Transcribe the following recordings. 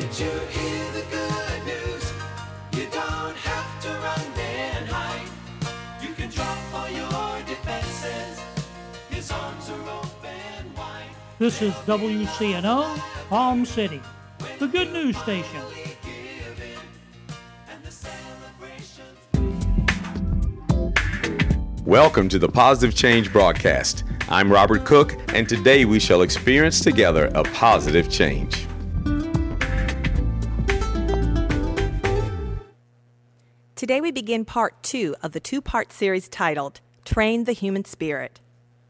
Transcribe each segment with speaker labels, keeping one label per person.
Speaker 1: Did you hear the good news? You don't have to run and hide. You can drop all your defenses. His arms are open wide.
Speaker 2: This is WCNO, Palm City, the good news station.
Speaker 3: Welcome to the Positive Change broadcast. I'm Robert Cook, and today we shall experience together a positive change.
Speaker 4: Today we begin part 2 of the 2-part series titled, Train the Human Spirit.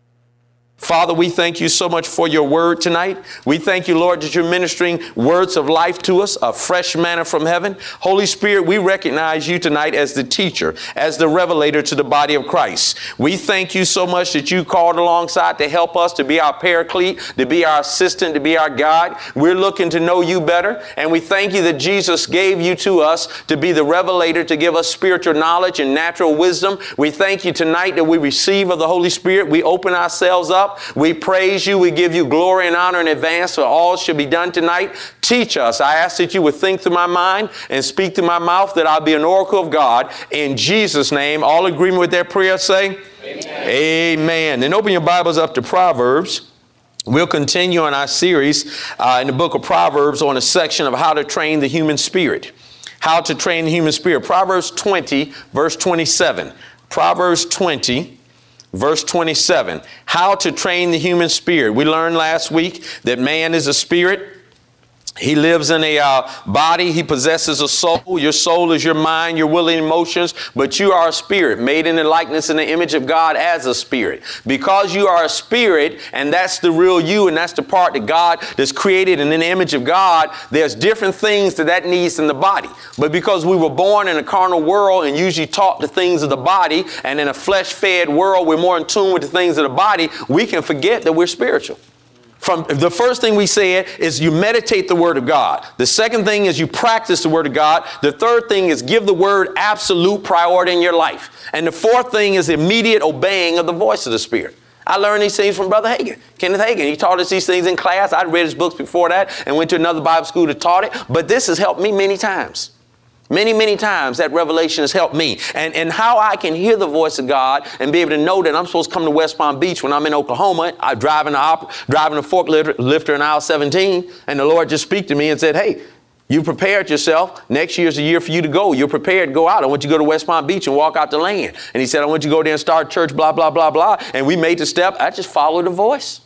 Speaker 3: Father, we thank you so much for your word tonight. We thank you, Lord, that you're ministering words of life to us, a fresh manna from heaven. Holy Spirit, we recognize you tonight as the teacher, as the revelator to the body of Christ. We thank you so much that you called alongside to help us, to be our paraclete, to be our assistant, to be our guide. We're looking to know you better, and we thank you that Jesus gave you to us to be the revelator, to give us spiritual knowledge and natural wisdom. We thank you tonight that we receive of the Holy Spirit. We open ourselves up. We praise you. We give you glory and honor in advance for all should be done tonight. Teach us. I ask that you would think through my mind and speak through my mouth, that I'll be an oracle of God. In Jesus' name, all agreement with their prayer, say amen. Amen. And open your Bibles up to Proverbs. We'll continue on our series in the book of Proverbs on a section of how to train the human spirit. How to train the human spirit. Proverbs 20, verse 27. Proverbs 20. Verse 27, how to train the human spirit. We learned last week that man is a spirit. He lives in a body. He possesses a soul. Your soul is your mind, your will and emotions, but you are a spirit made in the likeness and the image of God as a spirit. Because you are a spirit, and that's the real you, and that's the part that God that's created in the image of God, there's different things that needs in the body. But because we were born in a carnal world and usually taught the things of the body, and in a flesh-fed world, we're more in tune with the things of the body, we can forget that we're spiritual. From the first thing we said is you meditate the word of God. The second thing is you practice the word of God. The third thing is give the word absolute priority in your life. And the fourth thing is immediate obeying of the voice of the Spirit. I learned these things from Brother Hagin, Kenneth Hagin. He taught us these things in class. I'd read his books before that and went to another Bible school that taught it. But this has helped me many times. Many times that revelation has helped me. And how I can hear the voice of God and be able to know that I'm supposed to come to West Palm Beach when I'm in Oklahoma. I'm driving a forklifter in aisle 17, and the Lord just speak to me and said, hey, you prepared yourself. Next year's the year for you to go. You're prepared to go out. I want you to go to West Palm Beach and walk out the land. And he said, I want you to go there and start church, blah, blah, blah, blah. And we made the step. I just followed the voice.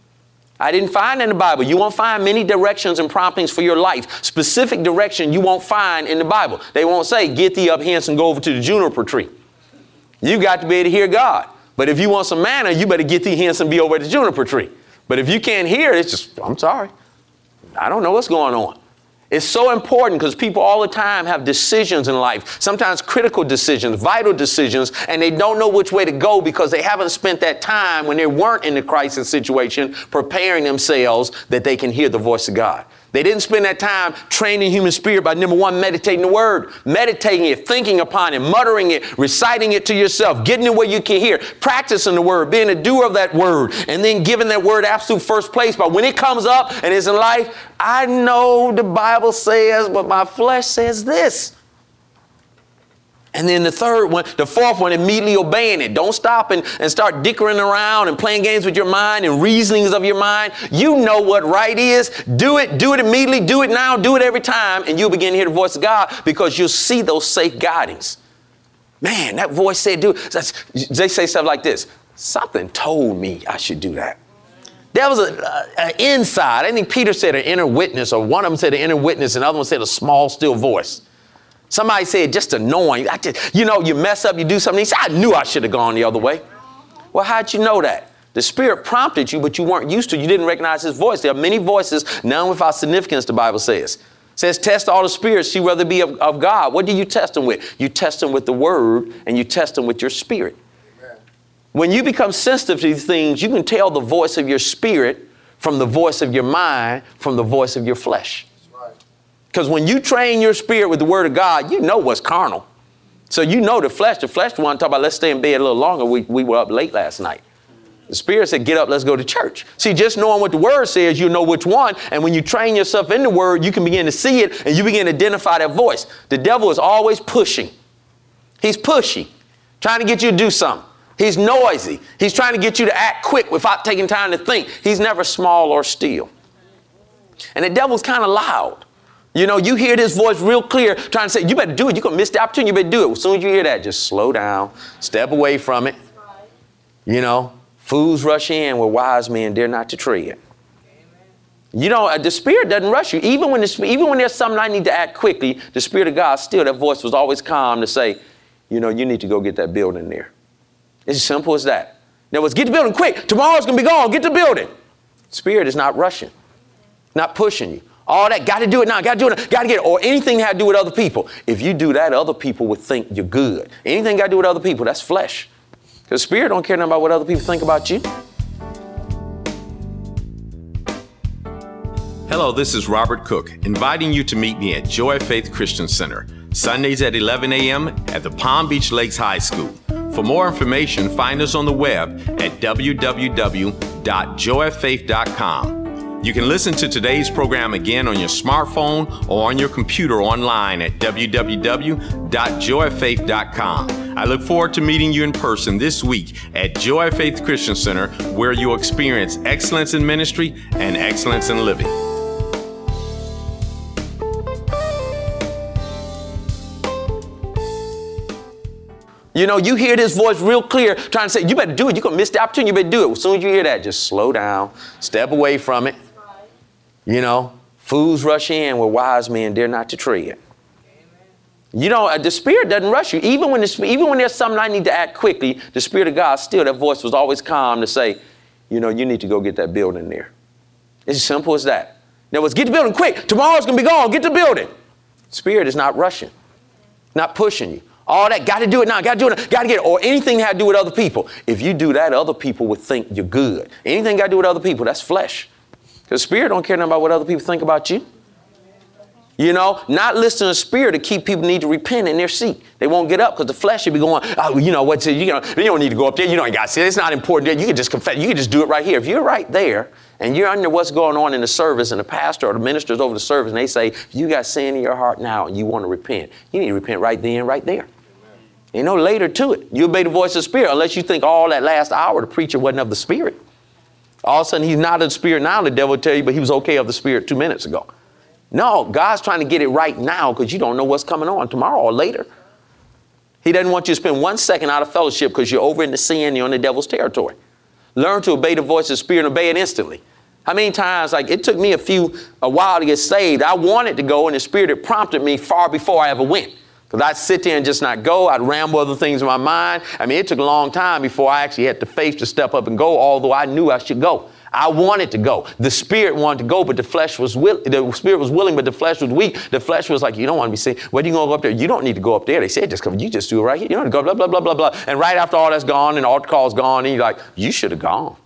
Speaker 3: I didn't find in the Bible. You won't find many directions and promptings for your life. Specific direction you won't find in the Bible. They won't say, get thee up hence and go over to the juniper tree. You got to be able to hear God. But if you want some manna, you better get thee hence and be over at the juniper tree. But if you can't hear it, it's just, I'm sorry. I don't know what's going on. It's so important because people all the time have decisions in life, sometimes critical decisions, vital decisions, and they don't know which way to go because they haven't spent that time when they weren't in the crisis situation preparing themselves that they can hear the voice of God. They didn't spend that time training human spirit by, number one, meditating the word, meditating it, thinking upon it, muttering it, reciting it to yourself, getting it where you can hear, practicing the word, being a doer of that word, and then giving that word absolute first place. But when it comes up and is in life, I know the Bible says, but my flesh says this. And then the fourth one, immediately obeying it. Don't stop and start dickering around and playing games with your mind and reasonings of your mind. You know what right is. Do it immediately, do it now, do it every time, and you'll begin to hear the voice of God because you'll see those safe guidings. Man, that voice said do it. They say stuff like this. Something told me I should do that. There was an inside. I think Peter said an inner witness, or one of them said an inner witness, and the other one said a small, still voice. Somebody said just annoying. You mess up, you do something. He said, I knew I should have gone the other way. Well, how'd you know that? The Spirit prompted you, but you weren't used to it. You didn't recognize his voice. There are many voices, none without significance, the Bible says. It says, test all the spirits, see whether it be of God. What do you test them with? You test them with the word, and you test them with your spirit. Amen. When you become sensitive to these things, you can tell the voice of your spirit from the voice of your mind, from the voice of your flesh. Because when you train your spirit with the word of God, you know what's carnal. So you know the flesh. The flesh one talk about let's stay in bed a little longer. We were up late last night. The Spirit said, get up, let's go to church. See, just knowing what the Word says, you know which one. And when you train yourself in the Word, you can begin to see it and you begin to identify that voice. The devil is always pushing. He's pushy, trying to get you to do something. He's noisy. He's trying to get you to act quick without taking time to think. He's never small or still. And the devil's kind of loud. You know, you hear this voice real clear trying to say, you better do it. You're going to miss the opportunity. You better do it. As soon as you hear that, just slow down, step away from it. You know, fools rush in where wise men dare not to tread. You know, the Spirit doesn't rush you. Even when there's something I need to act quickly, the Spirit of God, still that voice was always calm to say, you know, you need to go get that building there. It's as simple as that. In other words, get the building quick. Tomorrow's going to be gone. Get the building. Spirit is not rushing, not pushing you. All that, got to do it now, got to do it now, got to get it, or anything that had to do with other people. If you do that, other people would think you're good. Anything got to do with other people, that's flesh. Because Spirit don't care nothing about what other people think about you.
Speaker 5: Hello, this is Robert Cook, inviting you to meet me at Joy Faith Christian Center, Sundays at 11 a.m. at the Palm Beach Lakes High School. For more information, find us on the web at www.joyfaith.com. You can listen to today's program again on your smartphone or on your computer online at www.joyfaith.com. I look forward to meeting you in person this week at Joy Faith Christian Center, where you'll experience excellence in ministry and excellence in living.
Speaker 3: You know, you hear this voice real clear trying to say, you better do it. You're going to miss the opportunity. You better do it. As soon as you hear that, just slow down, step away from it. You know, fools rush in where wise men dare not to tread. You know, the Spirit doesn't rush you. Even when there's something I need to act quickly, the Spirit of God, still that voice was always calm to say, you know, you need to go get that building there. It's as simple as that. In other words, get the building quick. Tomorrow's going to be gone. Get the building. Spirit is not rushing, not pushing you. All that, got to do it now, got to do it now, got to get it, or anything that had to do with other people. If you do that, other people would think you're good. Anything got to do with other people, that's flesh. Because Spirit don't care nothing about what other people think about you. You know, not listening to Spirit to keep people need to repent in their seat. They won't get up because the flesh will be going, oh, you know what, you don't need to go up there. You don't got to see it. It's not important. You can just confess. You can just do it right here. If you're right there and you're under what's going on in the service and the pastor or the minister's over the service and they say, you got sin in your heart now and you want to repent, you need to repent right then, right there. Ain't no later to it. You obey the voice of the Spirit unless you think all that last hour the preacher wasn't of the Spirit. All of a sudden he's not of the Spirit now, the devil will tell you, but he was okay of the Spirit 2 minutes ago. No, God's trying to get it right now because you don't know what's coming on tomorrow or later. He doesn't want you to spend 1 second out of fellowship because you're over in the sin, you're in the devil's territory. Learn to obey the voice of the Spirit and obey it instantly. How many times, like it took me a while to get saved. I wanted to go and the Spirit had prompted me far before I ever went. Because I'd sit there and just not go. I'd ramble other things in my mind. I mean, it took a long time before I actually had the faith to step up and go, although I knew I should go. I wanted to go. The Spirit wanted to go, but the flesh was the Spirit was willing, but the flesh was weak. The flesh was like, you don't want to be saved. Where are you going to go up there? You don't need to go up there. They said, just come. You just do it right here. You don't go, blah, blah, blah, blah, blah. And right after all that's gone and all the call's gone, and you're like, you should have gone.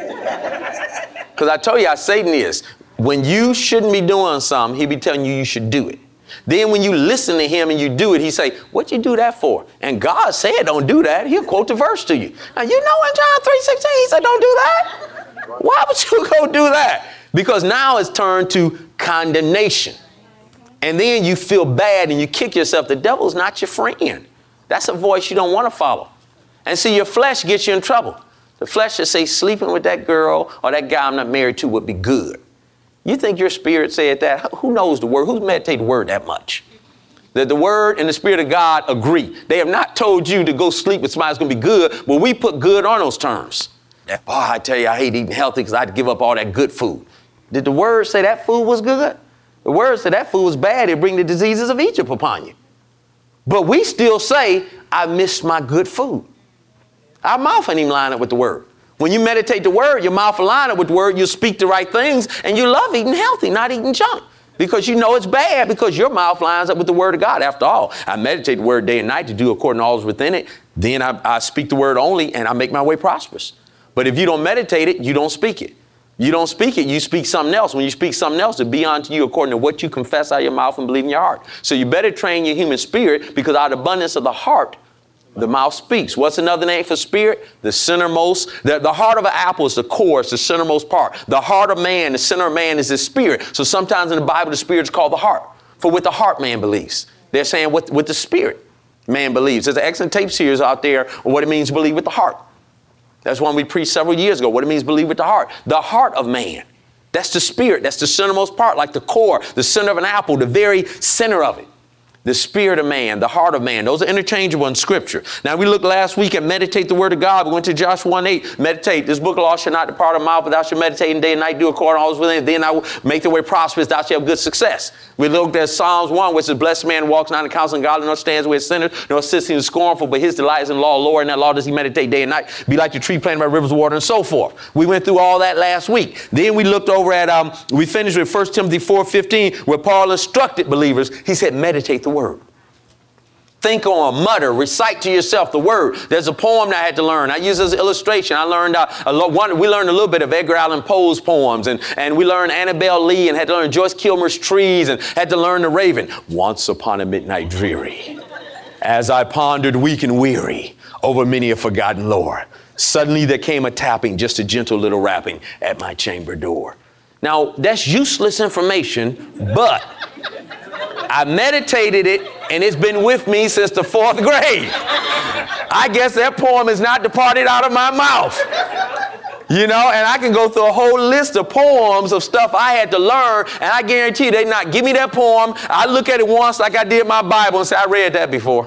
Speaker 3: Because I told you how Satan is. When you shouldn't be doing something, he'll be telling you should do it. Then when you listen to him and you do it, he say, what'd you do that for? And God said, don't do that. He'll quote the verse to you. Now, you know in John 3:16, he said, don't do that. Why would you go do that? Because now it's turned to condemnation. And then you feel bad and you kick yourself. The devil's not your friend. That's a voice you don't want to follow. And see, your flesh gets you in trouble. The flesh will say sleeping with that girl or that guy I'm not married to would be good. You think your spirit said that? Who knows the word? Who's meditated the word that much? That the word and the Spirit of God agree. They have not told you to go sleep with somebody that's going to be good, but we put good on those terms. Oh, I tell you, I hate eating healthy because I had to give up all that good food. Did the word say that food was good? The word said that food was bad. It bring the diseases of Egypt upon you. But we still say, I missed my good food. Our mouth ain't even line up with the word. When you meditate the word, your mouth will line up with the word, you speak the right things, and you love eating healthy, not eating junk. Because you know it's bad because your mouth lines up with the word of God. After all, I meditate the word day and night to do according to all that's within it. Then I speak the word only and I make my way prosperous. But if you don't meditate it, you don't speak it. You don't speak it, you speak something else. When you speak something else, it'll be unto you according to what you confess out of your mouth and believe in your heart. So you better train your human spirit because out of the abundance of the heart, The mouth speaks. What's another name for spirit? The centermost. The heart of an apple is the core. It's the centermost part. The heart of man, the center of man is his spirit. So sometimes in the Bible, the spirit is called the heart. For with the heart, man believes. They're saying with the spirit, man believes. There's an excellent tape series out there on what it means to believe with the heart. That's one we preached several years ago, what it means to believe with the heart. The heart of man. That's the spirit. That's the centermost part, like the core, the center of an apple, the very center of it. The spirit of man, the heart of man. Those are interchangeable in Scripture. Now, we looked last week at meditate the word of God. We went to Joshua 1:8. Meditate. This book of law shall not depart of my mouth, but thou shalt meditate day and night, do according to all his within. Then I will make the way prosperous. Thou shalt have good success. We looked at Psalms 1, which is blessed man walks not in the counsel of godly, nor stands with sinners, nor sits in the scornful, but his delight is in the law of the Lord, and that law does he meditate day and night. Be like the tree planted by rivers of water, and so forth. We went through all that last week. Then we looked over at, we finished with 1 Timothy 4:15, where Paul instructed believers. He said, meditate the word. Think on, mutter, recite to yourself the word. There's a poem that I had to learn. I use as an illustration. I learned we learned a little bit of Edgar Allan Poe's poems, and we learned Annabelle Lee, and had to learn Joyce Kilmer's Trees, and had to learn The Raven. Once upon a midnight dreary, as I pondered weak and weary over many a forgotten lore, suddenly there came a tapping, just a gentle little rapping at my chamber door. Now, that's useless information, but I meditated it, and it's been with me since the 4th grade. I guess that poem is not departed out of my mouth. You know, and I can go through a whole list of poems of stuff I had to learn, and I guarantee you they not give me that poem. I look at it once like I did my Bible and say, I read that before.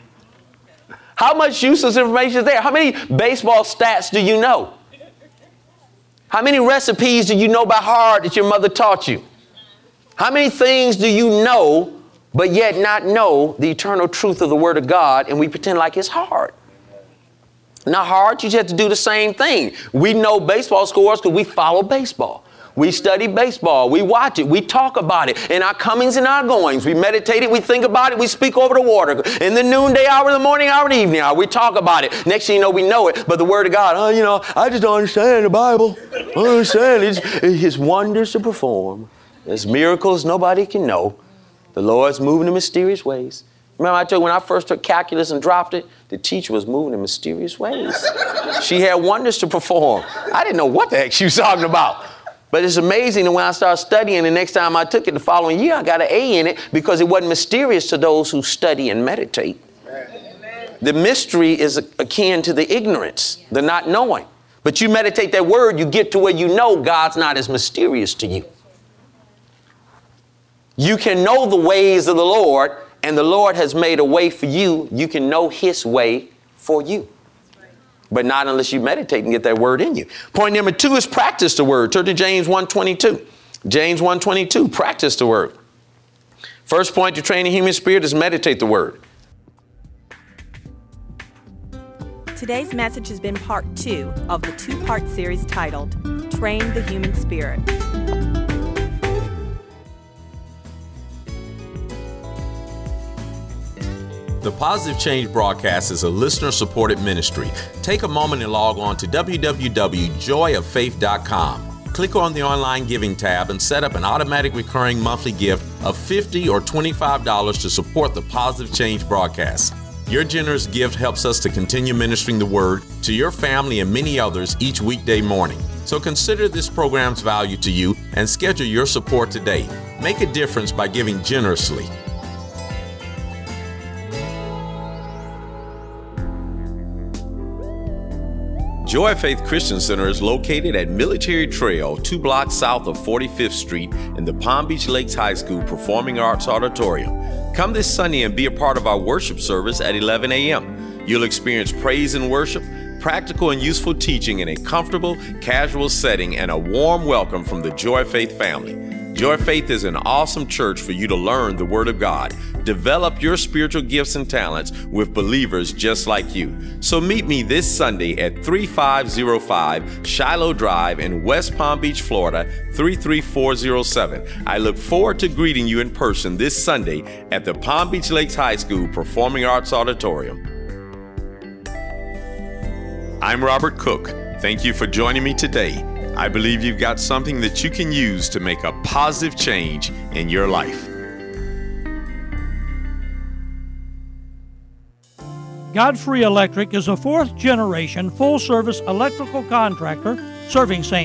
Speaker 3: How much useless information is there? How many baseball stats do you know? How many recipes do you know by heart that your mother taught you? How many things do you know, but yet not know the eternal truth of the Word of God, and we pretend like it's hard? Not hard, you just have to do the same thing. We know baseball scores because we follow baseball. We study baseball. We watch it. We talk about it in our comings and our goings. We meditate it. We think about it. We speak over the water. In the noonday hour, the morning hour, the evening hour, we talk about it. Next thing you know, we know it. But the Word of God, I just don't understand the Bible. I don't understand. It's His wonders to perform. There's miracles nobody can know. The Lord's moving in mysterious ways. Remember I told you when I first took calculus and dropped it, the teacher was moving in mysterious ways. She had wonders to perform. I didn't know what the heck she was talking about. But it's amazing that when I started studying, the next time I took it the following year, I got an A in it because it wasn't mysterious to those who study and meditate. The mystery is akin to the ignorance, the not knowing. But you meditate that word, you get to where you know God's not as mysterious to you. You can know the ways of the Lord, and the Lord has made a way for you. You can know His way for you. But not unless you meditate and get that word in you. Point number 2 is practice the word. Turn to James 1:22. James 1:22, practice the word. First point to train the human spirit is meditate the word.
Speaker 4: Today's message has been part 2 of the 2-part series titled, Train the Human Spirit.
Speaker 5: The Positive Change broadcast is a listener-supported ministry. Take a moment and log on to www.joyoffaith.com. Click on the online giving tab and set up an automatic recurring monthly gift of $50 or $25 to support the Positive Change broadcast. Your generous gift helps us to continue ministering the word to your family and many others each weekday morning. So consider this program's value to you and schedule your support today. Make a difference by giving generously. Joy of Faith Christian Center is located at Military Trail, 2 blocks south of 45th Street in the Palm Beach Lakes High School Performing Arts Auditorium. Come this Sunday and be a part of our worship service at 11 a.m. You'll experience praise and worship, practical and useful teaching in a comfortable, casual setting, and a warm welcome from the Joy of Faith family. Joy of Faith is an awesome church for you to learn the Word of God. Develop your spiritual gifts and talents with believers just like you. So meet me this Sunday at 3505 Shiloh Drive in West Palm Beach, Florida, 33407. I look forward to greeting you in person this Sunday at the Palm Beach Lakes High School Performing Arts Auditorium. I'm Robert Cook. Thank you for joining me today. I believe you've got something that you can use to make a positive change in your life.
Speaker 2: Godfrey Electric is a fourth-generation full-service electrical contractor serving St.